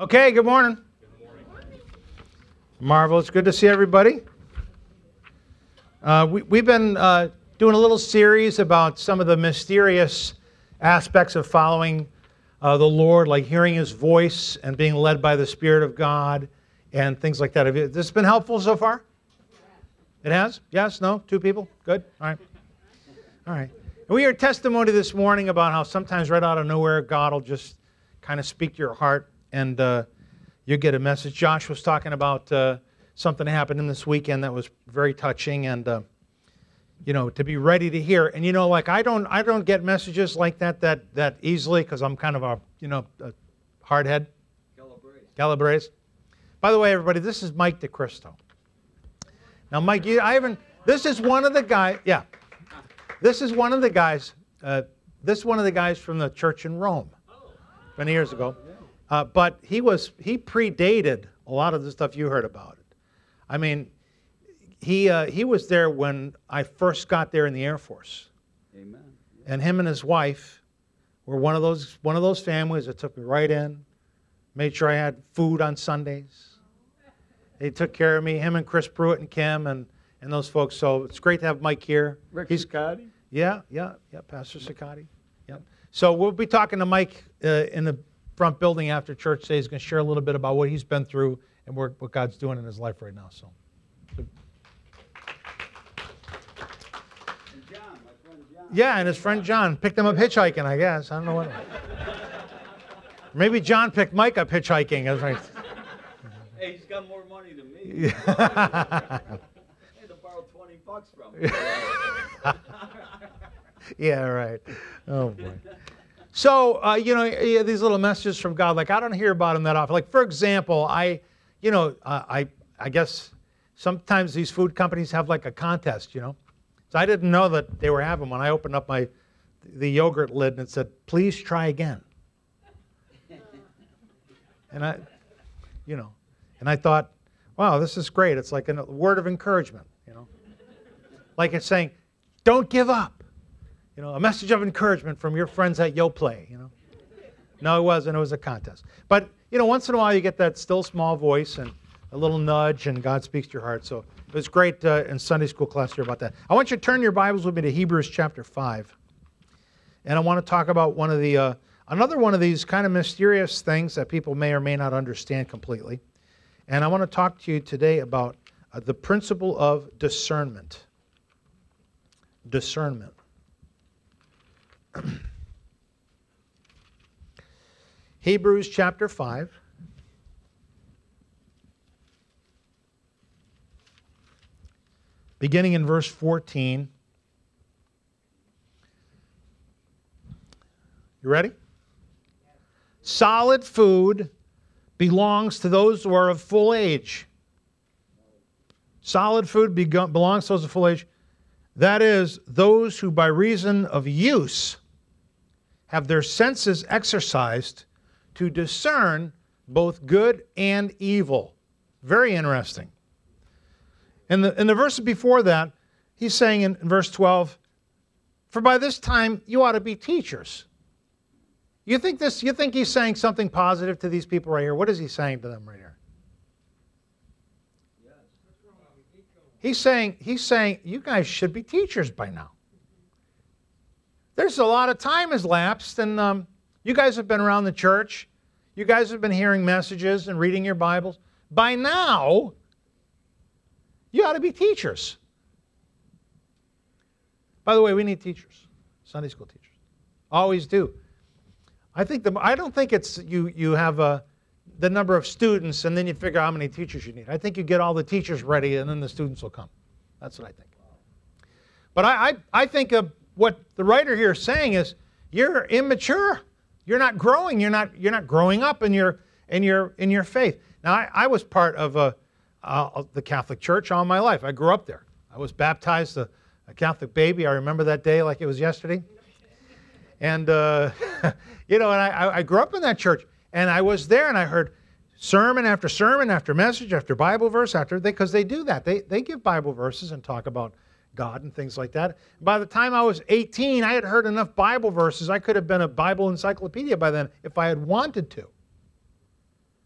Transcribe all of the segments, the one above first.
Okay, good morning. Marvelous. Good to see everybody. We've been doing a little series about some of the mysterious aspects of following the Lord, like hearing His voice and being led by the Spirit of God and things like that. Has this been helpful so far? It has? Yes? No? 2 people? Good? All right. All right. And we heard testimony this morning about how sometimes right out of nowhere, God will just kind of speak to your heart and you get a message. Josh was talking about something that happened in this weekend that was very touching, and to be ready to hear. And like I don't get messages like that easily because I'm kind of a hard head. Calabrese. By the way, everybody, this is Mike DeCristo. Now, Mike, this is one of the guys. Yeah, this is one of the guys. This is one of the guys from the church in Rome, many years ago. But he predated a lot of the stuff you heard about it. I mean, he was there when I first got there in the Air Force. Amen. And him and his wife were one of those families that took me right in, made sure I had food on Sundays. They took care of me. Him and Chris Pruitt and Kim and those folks. So it's great to have Mike here. Rick Sicati? Yeah, Pastor Sicati. Yeah. So we'll be talking to Mike in the front building after church today. He's going to share a little bit about what he's been through and what God's doing in his life right now. So, And John, my friend John. yeah, and his friend John picked him up hitchhiking, I guess. I don't know what. Maybe John picked Mike up hitchhiking. That's right. Hey, he's got more money than me. I had to borrow $20 from him. Yeah, right. Oh boy. So these little messages from God, like I don't hear about them that often. Like for example, I guess sometimes these food companies have like a contest, So I didn't know that they were having one. I opened up the yogurt lid and it said, "Please try again." And I thought, wow, this is great. It's like a word of encouragement, Like it's saying, don't give up. A message of encouragement from your friends at YoPlay, No, it wasn't. It was a contest. But, once in a while you get that still small voice and a little nudge and God speaks to your heart. So it was great in Sunday school class to hear about that. I want you to turn your Bibles with me to Hebrews chapter 5. And I want to talk about another one of these kind of mysterious things that people may or may not understand completely. And I want to talk to you today about the principle of discernment. Discernment. Hebrews chapter 5. Beginning in verse 14. You ready? Solid food belongs to those who are of full age. Solid food belongs to those of full age. That is, those who by reason of use have their senses exercised to discern both good and evil. Very interesting. In the verses before that, he's saying in verse 12, "For by this time you ought to be teachers." You think he's saying something positive to these people right here? What is he saying to them right here? He's saying you guys should be teachers by now. There's a lot of time has lapsed, and you guys have been around the church. You guys have been hearing messages and reading your Bibles. By now, you ought to be teachers. By the way, we need teachers, Sunday school teachers. Always do. I don't think it's you have the number of students and then you figure out how many teachers you need. I think you get all the teachers ready and then the students will come. That's what I think. But I think of what the writer here is saying is you're immature. You're not growing. You're not growing up in your faith. Now I was part of the Catholic Church all my life. I grew up there. I was baptized a Catholic baby. I remember that day like it was yesterday. And and I grew up in that church, and I was there, and I heard sermon after message after Bible verse because they do that. They give Bible verses and talk about God and things like that. By the time I was 18, I had heard enough Bible verses. I could have been a Bible encyclopedia by then if I had wanted to.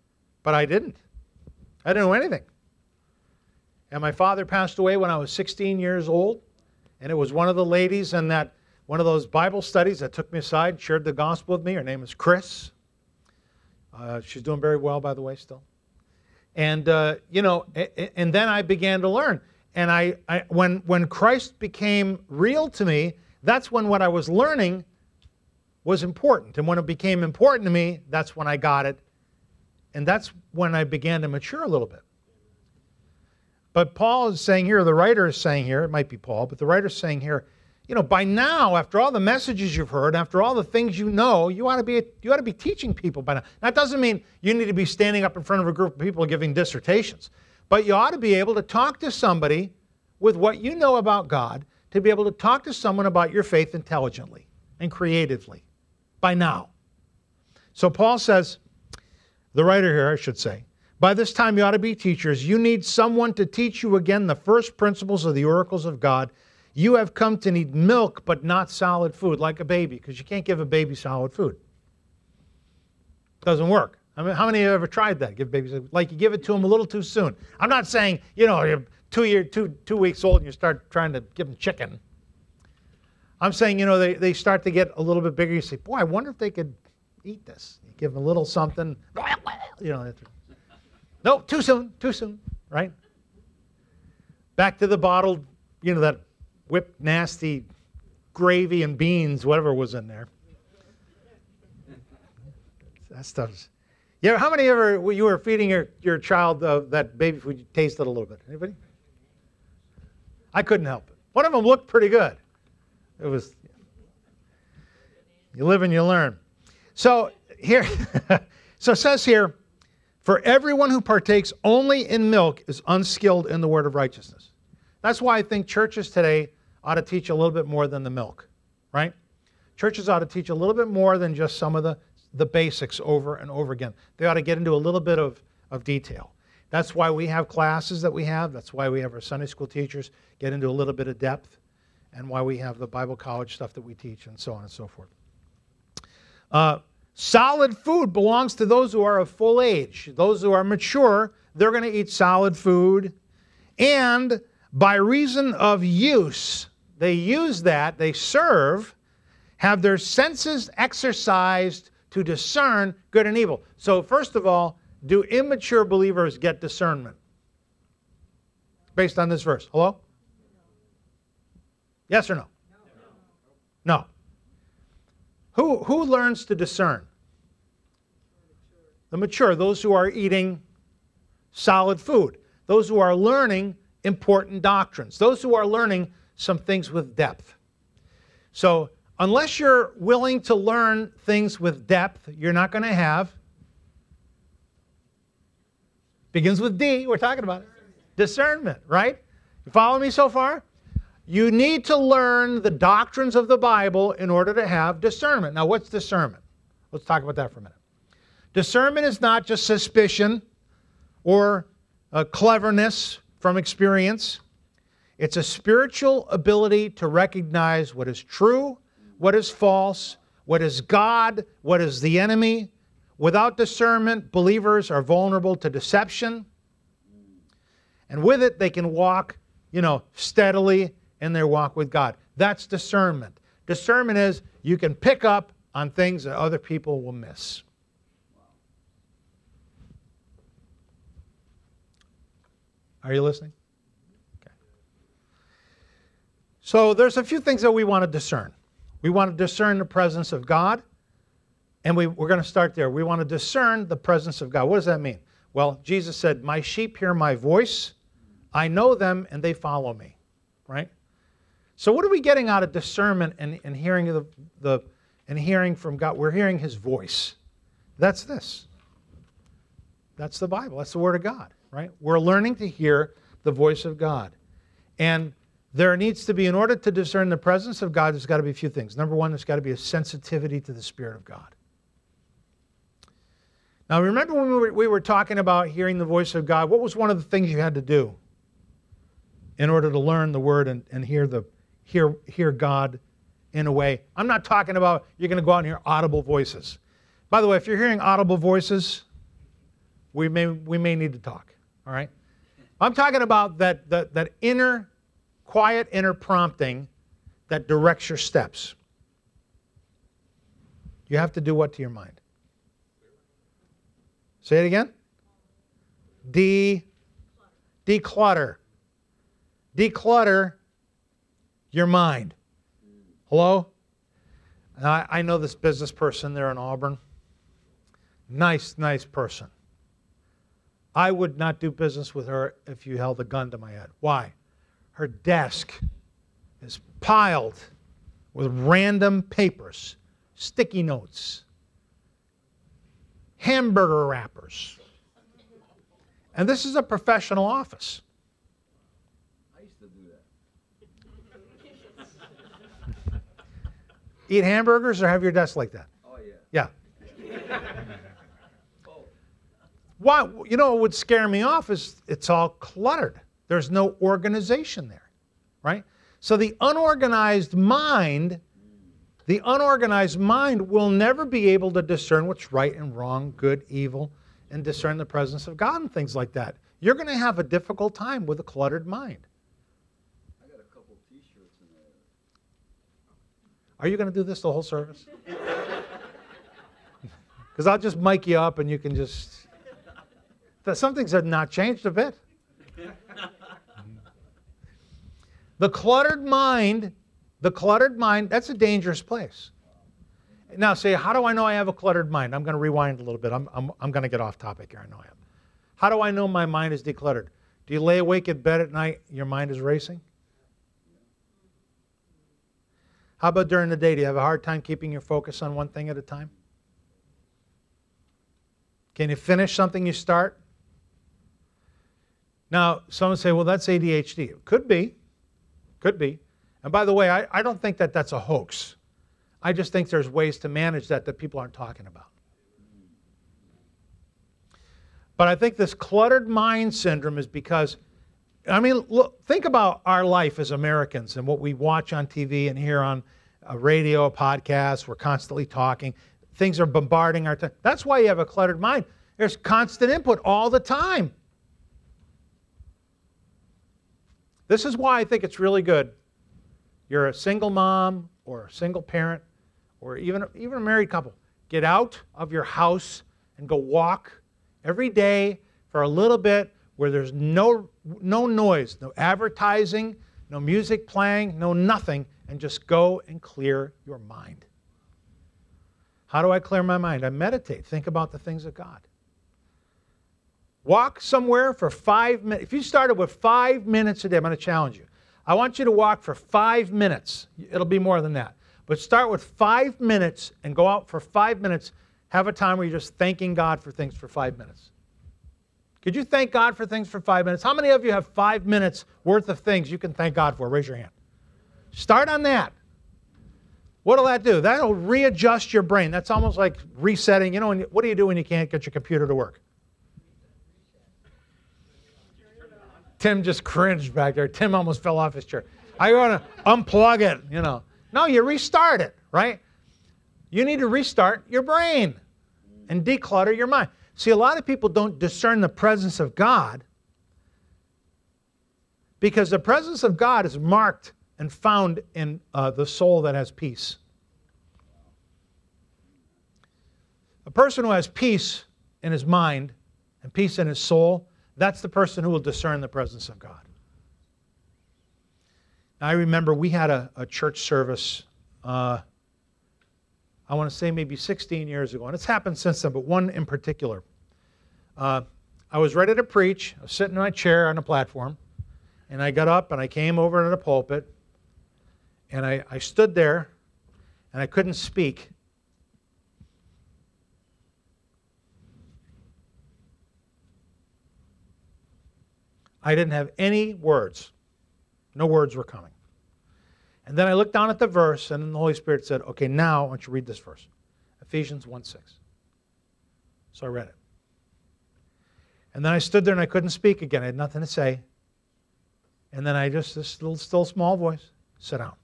But I didn't. I didn't know anything. And my father passed away when I was 16 years old. And it was one of the ladies in that one of those Bible studies that took me aside and shared the gospel with me. Her name is Chris. She's doing very well, by the way, still. And, and then I began to learn. And when Christ became real to me, that's when what I was learning was important. And when it became important to me, that's when I got it. And that's when I began to mature a little bit. But Paul is saying here, the writer is saying here, it might be Paul, but the writer is saying here, by now, after all the messages you've heard, after all the things you know, you ought to be teaching people by now. That doesn't mean you need to be standing up in front of a group of people giving dissertations. But you ought to be able to talk to somebody with what you know about God, to be able to talk to someone about your faith intelligently and creatively by now. So Paul says, the writer here, I should say, by this time you ought to be teachers. You need someone to teach you again the first principles of the oracles of God. You have come to need milk, but not solid food, like a baby, because you can't give a baby solid food. It doesn't work. I mean, how many have ever tried that? Give babies, like you give it to them a little too soon. I'm not saying, you're 2 weeks old and you start trying to give them chicken. I'm saying, they start to get a little bit bigger. You say, boy, I wonder if they could eat this. You give them a little something, no, too soon, right? Back to the bottled, that whipped nasty gravy and beans, whatever was in there. That stuff's... Yeah, how many ever you were feeding your child that baby food, you tasted a little bit? Anybody? I couldn't help it. One of them looked pretty good. It was... You live and you learn. So here, so it says here, for everyone who partakes only in milk is unskilled in the word of righteousness. That's why I think churches today ought to teach a little bit more than the milk, right? Churches ought to teach a little bit more than just some of the basics over and over again. They ought to get into a little bit of detail. That's why we have classes that we have. That's why we have our Sunday school teachers get into a little bit of depth, and why we have the Bible college stuff that we teach, and so on and so forth. Solid food belongs to those who are of full age. Those who are mature, they're going to eat solid food. And by reason of use, they use that, they serve, have their senses exercised to discern good and evil. So first of all, do immature believers get discernment? Based on this verse. Hello? Yes or no? No. Who learns to discern? The mature, those who are eating solid food. Those who are learning important doctrines. Those who are learning some things with depth. So unless you're willing to learn things with depth, you're not going to have, begins with D, we're talking about it, discernment, right? You follow me so far? You need to learn the doctrines of the Bible in order to have discernment. Now, what's discernment? Let's talk about that for a minute. Discernment is not just suspicion or cleverness from experience. It's a spiritual ability to recognize what is true, what is false, what is God, what is the enemy. Without discernment, believers are vulnerable to deception. And with it, they can walk, steadily in their walk with God. That's discernment. Discernment is you can pick up on things that other people will miss. Are you listening? Okay. So there's a few things that we want to discern. We want to discern the presence of God, and we're going to start there. We want to discern the presence of God. What does that mean? Well, Jesus said, "My sheep hear my voice. I know them, and they follow me." Right? So what are we getting out of discernment and hearing and hearing from God? We're hearing His voice. That's this. That's the Bible. That's the Word of God. Right? We're learning to hear the voice of God. And there needs to be, in order to discern the presence of God, there's got to be a few things. Number one, there's got to be a sensitivity to the Spirit of God. Now, remember when we were talking about hearing the voice of God, what was one of the things you had to do in order to learn the Word and hear God in a way? I'm not talking about you're going to go out and hear audible voices. By the way, if you're hearing audible voices, we may need to talk. All right? I'm talking about that inner, quiet inner prompting that directs your steps. You have to do what to your mind? Say it again. Declutter. Declutter your mind. Hello? I know this business person there in Auburn. Nice person. I would not do business with her if you held a gun to my head. Why? Her desk is piled with random papers, sticky notes, hamburger wrappers. And this is a professional office. I used to do that. Eat hamburgers or have your desk like that? Oh, yeah. Yeah. Oh, Why? You know what would scare me off is it's all cluttered. There's no organization there, right? So the unorganized mind will never be able to discern what's right and wrong, good, evil, and discern the presence of God and things like that. You're going to have a difficult time with a cluttered mind. I got a couple T-shirts in there. Are you going to do this the whole service? Because I'll just mic you up and you can just... Some things have not changed a bit. The cluttered mind, that's a dangerous place. Now say, how do I know I have a cluttered mind? I'm going to rewind a little bit. I'm going to get off topic here. I know I am. How do I know my mind is decluttered? Do you lay awake in bed at night, your mind is racing? How about during the day? Do you have a hard time keeping your focus on one thing at a time? Can you finish something you start? Now, someone say, well, that's ADHD. It could be. Could be. And by the way, I don't think that that's a hoax. I just think there's ways to manage that people aren't talking about. But I think this cluttered mind syndrome is because, look, think about our life as Americans and what we watch on TV and hear on radio, podcasts. We're constantly talking. Things are bombarding our time. That's why you have a cluttered mind. There's constant input all the time. This is why I think it's really good. You're a single mom or a single parent or even a married couple. Get out of your house and go walk every day for a little bit where there's no noise, no advertising, no music playing, no nothing, and just go and clear your mind. How do I clear my mind? I meditate. Think about the things of God. Walk somewhere for 5 minutes. If you started with 5 minutes a day, I'm going to challenge you. I want you to walk for 5 minutes. It'll be more than that. But start with 5 minutes and go out for 5 minutes. Have a time where you're just thanking God for things for 5 minutes. Could you thank God for things for 5 minutes? How many of you have 5 minutes worth of things you can thank God for? Raise your hand. Start on that. What'll that do? That'll readjust your brain. That's almost like resetting. You know, what do you do when you can't get your computer to work? Tim just cringed back there. Tim almost fell off his chair. I want to unplug it, you know. No, you restart it, right? You need to restart your brain and declutter your mind. See, a lot of people don't discern the presence of God because the presence of God is marked and found in the soul that has peace. A person who has peace in his mind and peace in his soul, that's the person who will discern the presence of God. Now, I remember we had a church service, I want to say maybe 16 years ago, and it's happened since then, but one in particular. I was ready to preach. I was sitting in my chair on the platform, and I got up and I came over to the pulpit, and I stood there, and I couldn't speak. I didn't have any words. No words were coming. And then I looked down at the verse, and then the Holy Spirit said, okay, now I want you to read this verse. Ephesians 1:6. So I read it. And then I stood there and I couldn't speak again. I had nothing to say. And then I just, this little still small voice, sit down.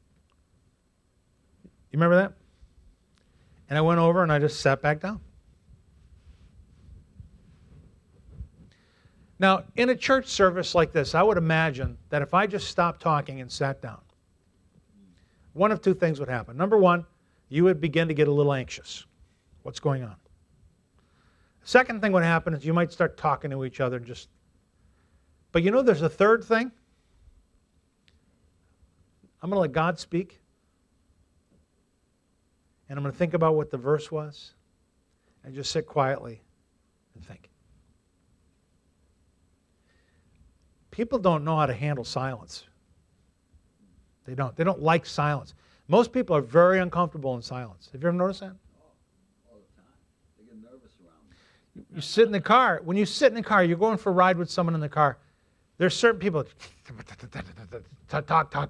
You remember that? And I went over and I just sat back down. Now, in a church service like this, I would imagine that if I just stopped talking and sat down, one of two things would happen. Number one, you would begin to get a little anxious. What's going on? Second thing would happen is you might start talking to each other and just... But you know there's a third thing? I'm going to let God speak. And I'm going to think about what the verse was. And just sit quietly and think. People don't know how to handle silence. They don't. They don't like silence. Most people are very uncomfortable in silence. Have you ever noticed that? All the time. They get nervous around me. You sit in the car. When you sit in the car, you're going for a ride with someone in the car. There's certain people talk.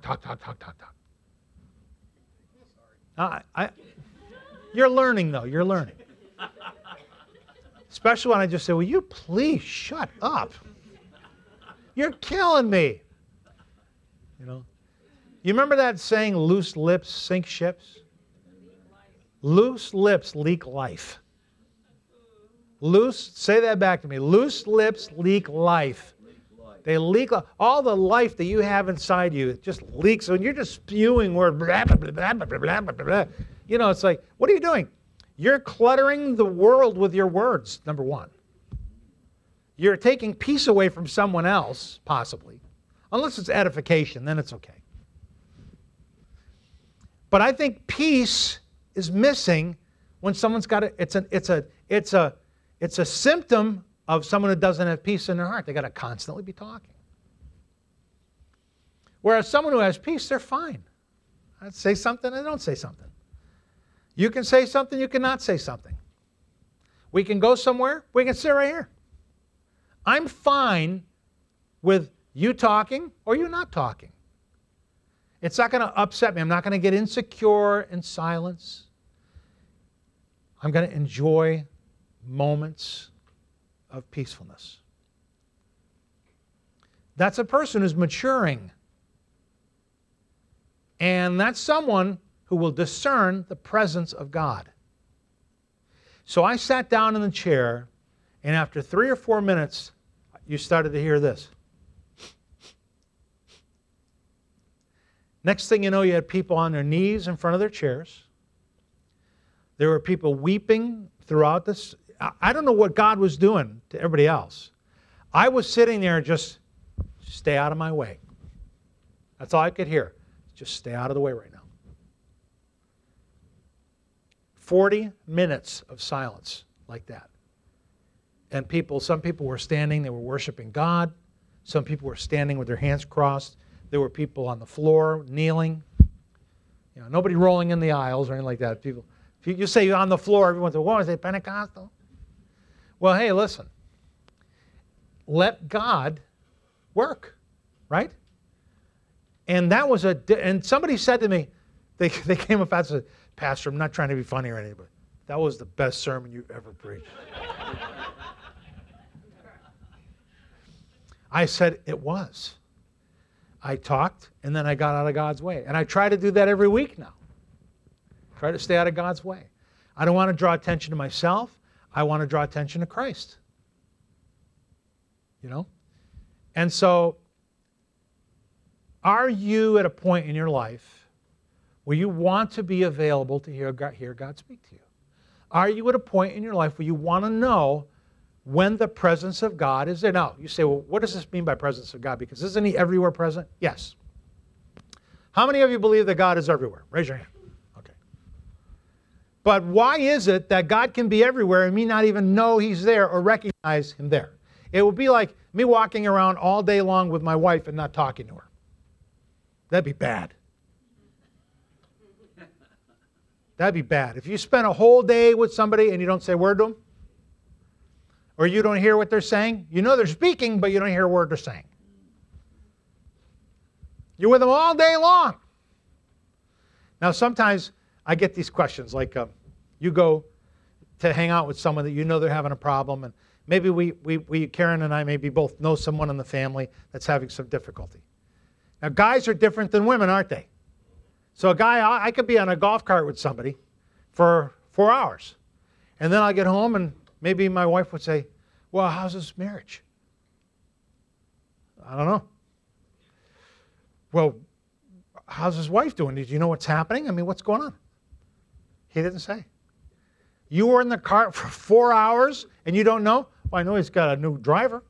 You're learning, though. You're learning. Especially when I just say, will you please shut up? You're killing me. You know? You remember that saying, loose lips sink ships? Loose lips leak life. Say that back to me. Loose lips leak life. They leak all the life that you have inside you. It just leaks. When you're just spewing words, blah, blah, blah, blah, blah, blah, blah, blah. You know, it's like, what are you doing? You're cluttering the world with your words, number one. You're taking peace away from someone else, possibly. Unless it's edification, then it's okay. But I think peace is missing when someone's got it's a symptom of someone who doesn't have peace in their heart. They got to constantly be talking. Whereas someone who has peace, they're fine. I say something, I don't say something. You can say something, you cannot say something. We can go somewhere, we can sit right here. I'm fine with you talking or you not talking. It's not going to upset me. I'm not going to get insecure in silence. I'm going to enjoy moments of peacefulness. That's a person who's maturing. And that's someone who will discern the presence of God. So I sat down in the chair, and after 3 or 4 minutes, you started to hear this. Next thing you know, you had people on their knees in front of their chairs. There were people weeping throughout this. I don't know what God was doing to everybody else. I was sitting there just stay out of my way. That's all I could hear. Just stay out of the way right now. 40 minutes of silence like that. And some people were standing, they were worshiping God. Some people were standing with their hands crossed. There were people on the floor, kneeling. You know, nobody rolling in the aisles or anything like that. People, if you say on the floor, everyone's like, what is it, Pentecostal? Well, hey, listen. Let God work, right? And that was and somebody said to me, they came up and said, Pastor, I'm not trying to be funny or anything, but that was the best sermon you've ever preached. I said, it was. I talked, and then I got out of God's way. And I try to do that every week now. Try to stay out of God's way. I don't want to draw attention to myself. I want to draw attention to Christ. You know? And so, are you at a point in your life where you want to be available to hear God speak to you? Are you at a point in your life where you want to know when the presence of God is there? Now, you say, well, what does this mean by presence of God? Because isn't He everywhere present? Yes. How many of you believe that God is everywhere? Raise your hand. Okay. But why is it that God can be everywhere and me not even know He's there or recognize Him there? It would be like me walking around all day long with my wife and not talking to her. That'd be bad. That'd be bad. If you spend a whole day with somebody and you don't say a word to them, or you don't hear what they're saying, you know they're speaking, but you don't hear a word they're saying. You're with them all day long. Now, sometimes I get these questions, like you go to hang out with someone that you know they're having a problem, and maybe we Karen and I maybe both know someone in the family that's having some difficulty. Now, guys are different than women, aren't they? So a guy, I could be on a golf cart with somebody for 4 hours. And then I'll get home and maybe my wife would say, well, how's this marriage? I don't know. Well, how's his wife doing? Did you know what's happening? I mean, what's going on? He didn't say. You were in the car for 4 hours and you don't know? Well, I know he's got a new driver.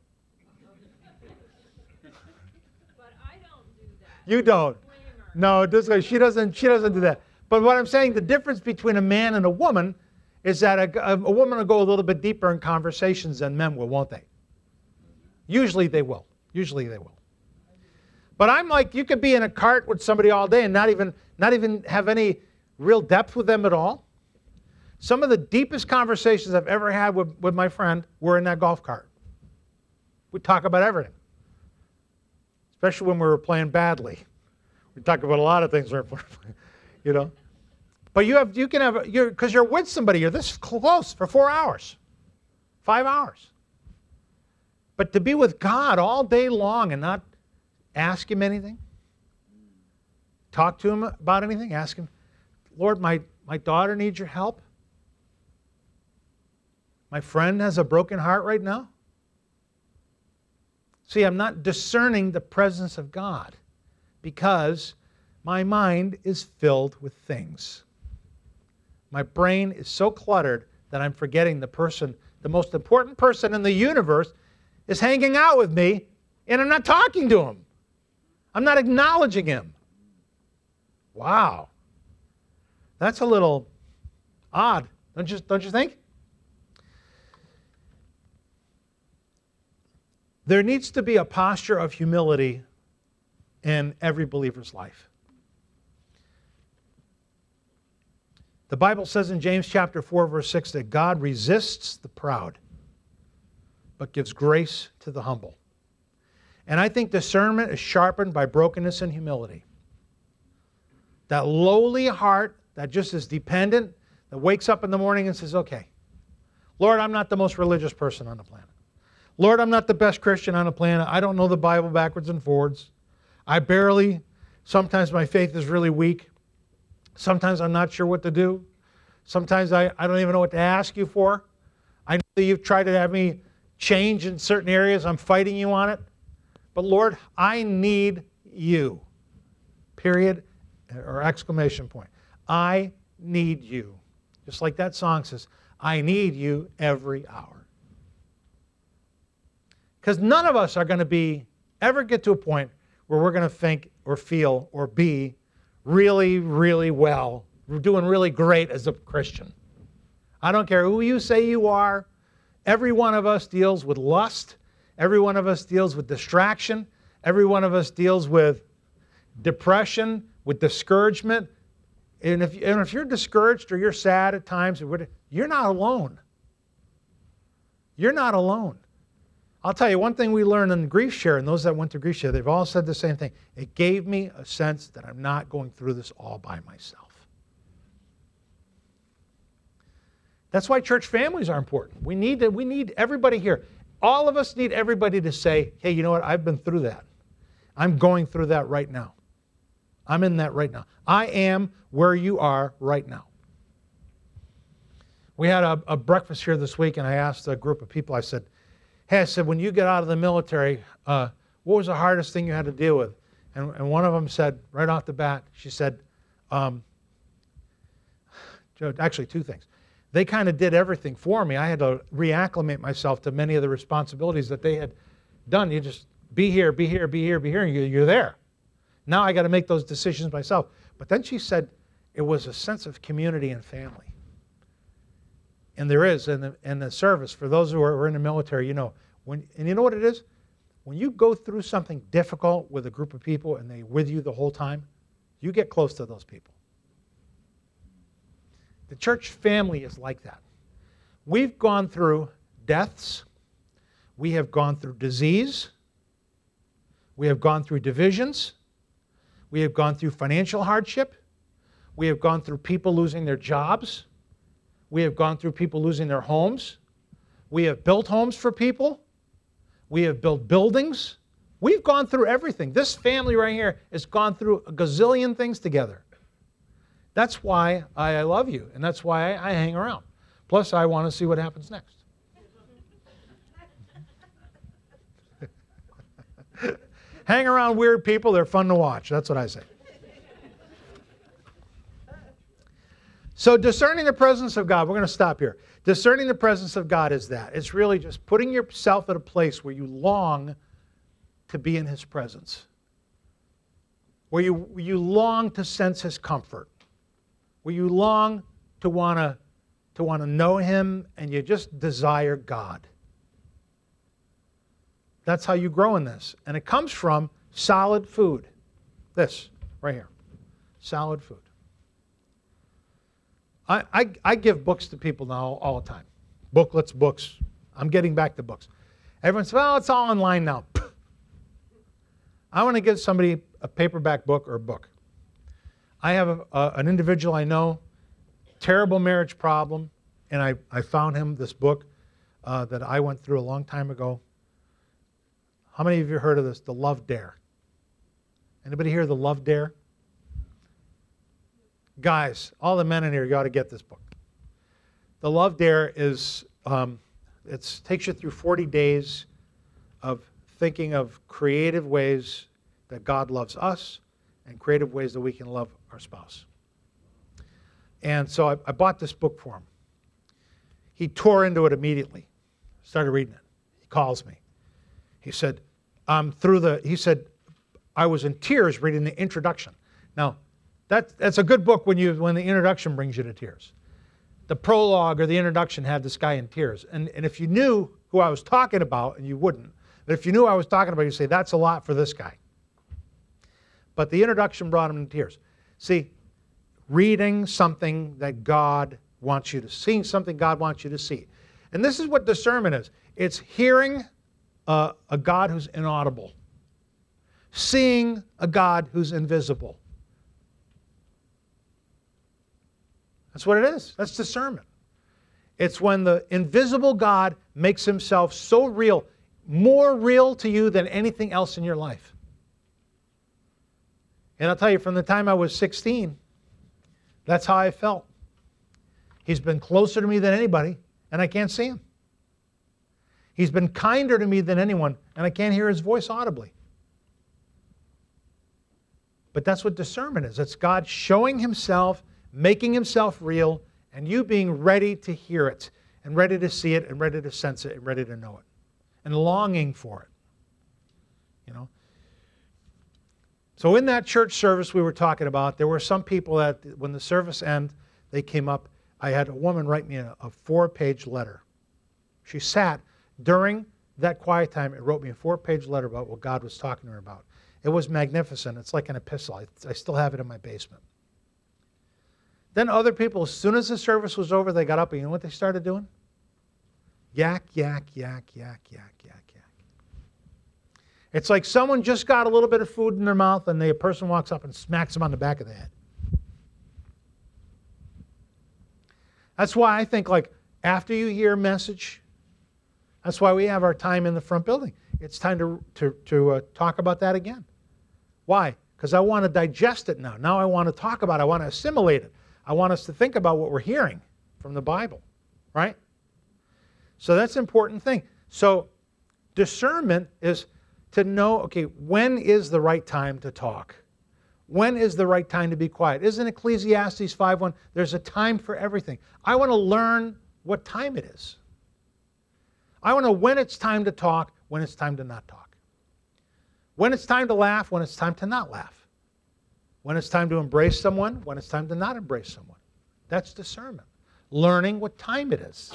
But I don't do that. You don't. No, she doesn't do that. But what I'm saying, the difference between a man and a woman is that a woman will go a little bit deeper in conversations than men will, won't they? Usually they will. But I'm like, you could be in a cart with somebody all day and not even have any real depth with them at all. Some of the deepest conversations I've ever had with my friend were in that golf cart. We talk about everything, especially when we were playing badly. We talk about a lot of things, you know. But because you're with somebody, you're this close for 4 hours, 5 hours. But to be with God all day long and not ask him anything, talk to him about anything, ask him, Lord, my daughter needs your help. My friend has a broken heart right now. See, I'm not discerning the presence of God because my mind is filled with things. My brain is so cluttered that I'm forgetting the most important person in the universe is hanging out with me, and I'm not talking to him. I'm not acknowledging him. Wow. That's a little odd, don't you think? There needs to be a posture of humility in every believer's life. The Bible says in James chapter 4, verse 6 that God resists the proud, but gives grace to the humble. And I think discernment is sharpened by brokenness and humility. That lowly heart that just is dependent, that wakes up in the morning and says, okay, Lord, I'm not the most religious person on the planet. Lord, I'm not the best Christian on the planet. I don't know the Bible backwards and forwards. Sometimes my faith is really weak. Sometimes I'm not sure what to do. Sometimes I don't even know what to ask you for. I know that you've tried to have me change in certain areas. I'm fighting you on it. But Lord, I need you. Period or exclamation point. I need you. Just like that song says, I need you every hour. Because none of us are going to ever get to a point where we're going to think or feel or be really, really well. We're doing really great as a Christian. I don't care who you say you are. Every one of us deals with lust. Every one of us deals with distraction. Every one of us deals with depression, with discouragement. And if you're discouraged or you're sad at times, you're not alone. You're not alone. I'll tell you one thing we learned in Grief Share, and those that went to Grief Share, they've all said the same thing. It gave me a sense that I'm not going through this all by myself. That's why church families are important. We need everybody here. All of us need everybody to say, hey, you know what? I've been through that. I'm going through that right now. I'm in that right now. I am where you are right now. We had a breakfast here this week, and I asked a group of people, I said, when you get out of the military, what was the hardest thing you had to deal with? And one of them said, right off the bat, she said, actually two things. They kind of did everything for me. I had to reacclimate myself to many of the responsibilities that they had done. You just be here, be here, be here, be here, and you're there. Now I got to make those decisions myself. But then she said it was a sense of community and family. And there is in the service, for those who are in the military, you know what it is? When you go through something difficult with a group of people and they're with you the whole time, you get close to those people. The church family is like that. We've gone through deaths. We have gone through disease. We have gone through divisions. We have gone through financial hardship. We have gone through people losing their jobs. We have gone through people losing their homes. We have built homes for people. We have built buildings. We've gone through everything. This family right here has gone through a gazillion things together. That's why I love you, and that's why I hang around. Plus, I want to see what happens next. Hang around weird people, they're fun to watch. That's what I say. So discerning the presence of God, we're going to stop here. Discerning the presence of God is that. It's really just putting yourself at a place where you long to be in His presence. Where you long to sense His comfort. Where you long to want to know Him, and you just desire God. That's how you grow in this. And it comes from solid food. This, right here. Solid food. I give books to people now all the time. Booklets, books. I'm getting back to books. Everyone says, well, it's all online now. I want to give somebody a paperback book or a book. I have an individual I know, terrible marriage problem, and I found him this book that I went through a long time ago. How many of you heard of this? The Love Dare. Anybody hear the Love Dare? Guys, all the men in here, you ought to get this book. The Love Dare is, it takes you through 40 days of thinking of creative ways that God loves us and creative ways that we can love our spouse. And so I bought this book for him. He tore into it immediately, started reading it. He calls me. He said, I was in tears reading the introduction. Now, that's a good book when the introduction brings you to tears. The prologue or the introduction had this guy in tears. And if you knew who I was talking about, and you wouldn't, but if you knew who I was talking about, you'd say, that's a lot for this guy. But the introduction brought him to tears. See, reading something that God wants you to see, seeing something God wants you to see. And this is what discernment is. It's hearing a God who's inaudible. Seeing a God who's invisible. That's what it is. That's discernment. It's when the invisible God makes Himself so real, more real to you than anything else in your life. And I'll tell you, from the time I was 16, that's how I felt. He's been closer to me than anybody, and I can't see Him. He's been kinder to me than anyone, and I can't hear His voice audibly. But that's what discernment is. It's God showing Himself, making Himself real, and you being ready to hear it, and ready to see it, and ready to sense it, and ready to know it, and longing for it. You know? So in that church service we were talking about, there were some people that when the service ended, they came up. I had a woman write me a 4-page letter. She sat during that quiet time and wrote me a 4-page letter about what God was talking to her about. It was magnificent. It's like an epistle. I still have it in my basement. Then other people, as soon as the service was over, they got up, and you know what they started doing? Yak, yak, yak, yak, yak, yak, yak. It's like someone just got a little bit of food in their mouth, and the person walks up and smacks them on the back of the head. That's why I think, like, after you hear a message, that's why we have our time in the front building. It's time to talk about that again. Why? Because I want to digest it now. Now I want to talk about it. I want to assimilate it. I want us to think about what we're hearing from the Bible, right? So that's an important thing. So discernment is to know, okay, when is the right time to talk? When is the right time to be quiet? Isn't Ecclesiastes 5:1, there's a time for everything. I want to learn what time it is. I want to know when it's time to talk, when it's time to not talk. When it's time to laugh, when it's time to not laugh. When it's time to embrace someone, when it's time to not embrace someone. That's discernment. Learning what time it is.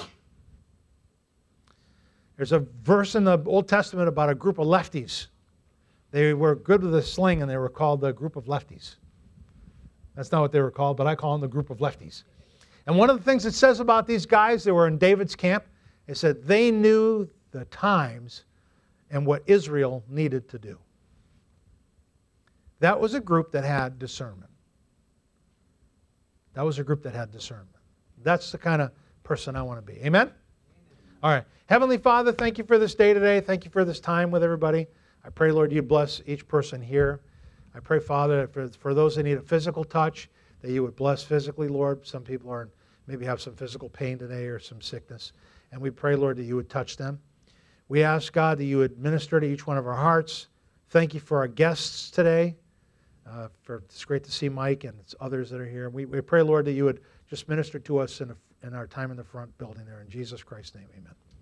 There's a verse in the Old Testament about a group of lefties. They were good with a sling, and they were called the group of lefties. That's not what they were called, but I call them the group of lefties. And one of the things it says about these guys, they were in David's camp, it said they knew the times and what Israel needed to do. That was a group that had discernment. That was a group that had discernment. That's the kind of person I want to be. Amen? All right. Heavenly Father, thank you for this day today. Thank you for this time with everybody. I pray, Lord, you bless each person here. I pray, Father, for those that need a physical touch, that you would bless physically, Lord. Some people maybe have some physical pain today or some sickness. And we pray, Lord, that you would touch them. We ask, God, that you would minister to each one of our hearts. Thank you for our guests today. It's great to see Mike and others that are here. We pray, Lord, that you would just minister to us in our time in the front building there. In Jesus Christ's name, amen.